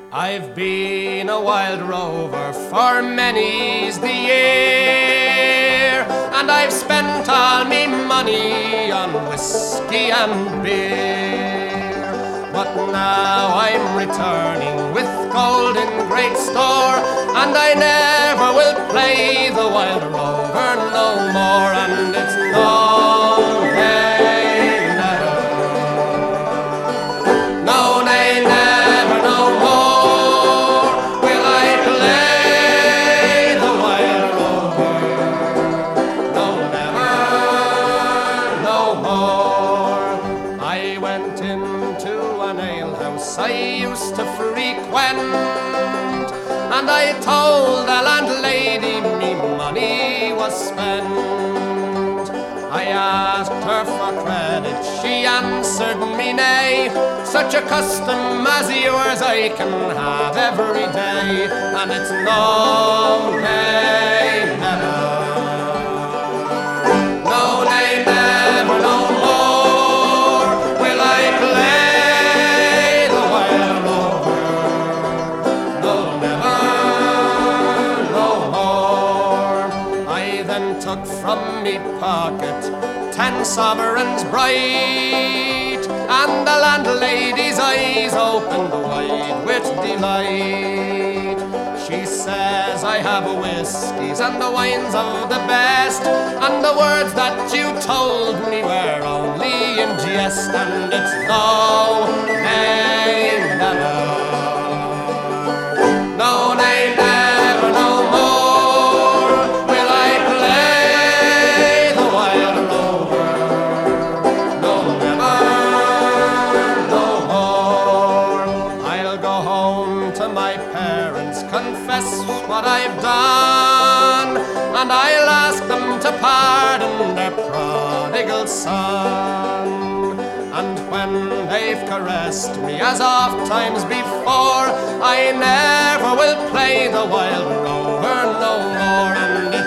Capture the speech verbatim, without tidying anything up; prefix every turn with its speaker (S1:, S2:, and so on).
S1: I've been a wild rover for many's the year, and I've spent all me money on whiskey and beer. But now I'm returning with gold in great store, and I never will play the wild rover no more, and it's no, nay, never. No, nay, never, no more will I play the wild rover. No, never, no more. I went into an alehouse I used to frequent, and I told the landlady me money was spent. I asked her for credit, she answered me nay. Such a custom as yours I can have every day, and it's no, nay, never. No, nay, never, no more will I play the wild rover. No, never, no more. I then took from me pocket ten sovereigns bright, and the landlady's eyes opened wide with delight. She says, I have whiskies and the wines of the best, and the words that you told me were only in jest, and it's no, nay, never. No, nay, never, no more will I play the wild rover. No, never, no more. I'll go home to my parents, confess what I've done, and I'll ask them to pardon their prodigal son. And when they've caressed me as oft times before, I never will play the wild rover no more, and